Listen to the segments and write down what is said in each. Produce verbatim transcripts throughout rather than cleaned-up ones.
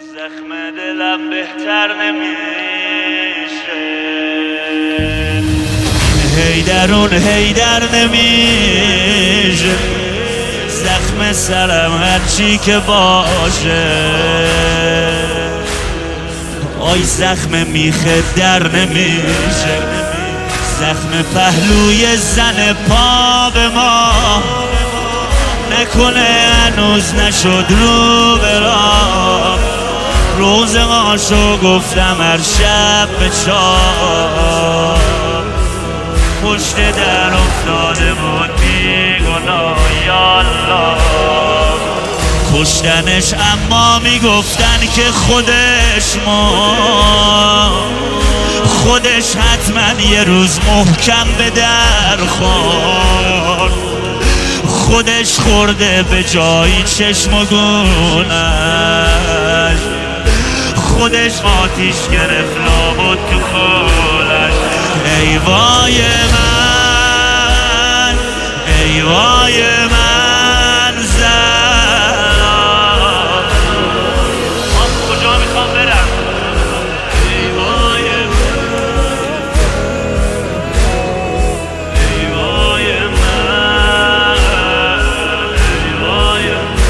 زخم دلم بهتر نمیشه، هی درون هی در نمیشه، زخم سرم هرچی که باشه، آی زخم میخه در نمیشه، زخم پهلوی زن پا به ما، نکنه هنوز نشد رو برام، روز ماشو گفتم هر شب به چار، پشت در افتاده بود بیگناه، یالله کشتنش اما میگفتن که خودش ما، خودش حتما یه روز محکم به در خورد، خودش خورده به جایی چشم و گونش، خودش آتیش گرفت لابد تو کولش. ای وای من، ای وای من زنا، من کجا میخوام برم؟ ای وای من، ای وای من، ای وای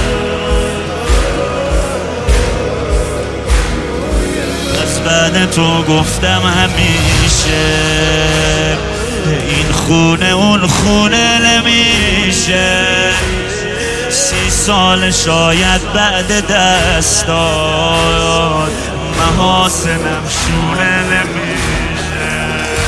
من. از بعد تو گفتم همیشه این خونه اون خونه نمیشه، سی سال شاید بعد دست داد محاسنم شونه نمیشه،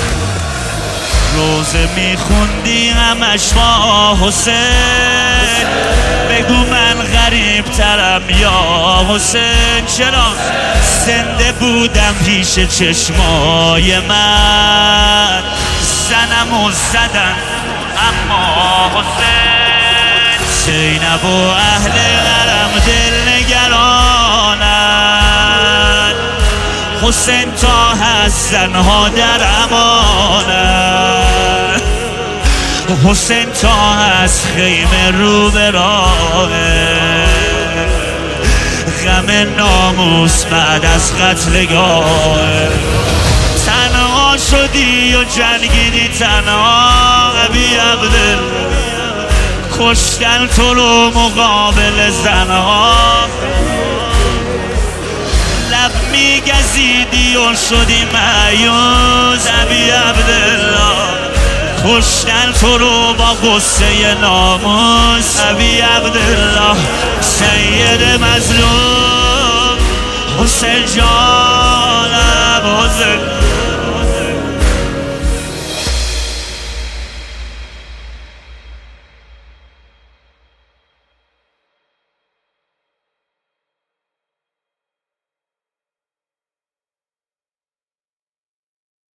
روزه میخوندی همش با حسین، بگو من غریب ترم یا حسین، چرا زنده بودم پیش چشمای من، زنمو زدن اما حسین، زینب و اهل حرم دل نگرانن، حسین تا هست زنها در امانن، حسین تا هست خیمه رو به راهه، غم ناموس بعد از قتلگاه، تنها شدی و جنگیدی تنها ابی عبدالله، کشتن تو رو مقابل زنها، لب میگزیدی و شدی مایوس ابی عبدالله، کشتن تو رو با قصه ناموس ابی عبدالله، سید مظلوم حسین جانم حسین.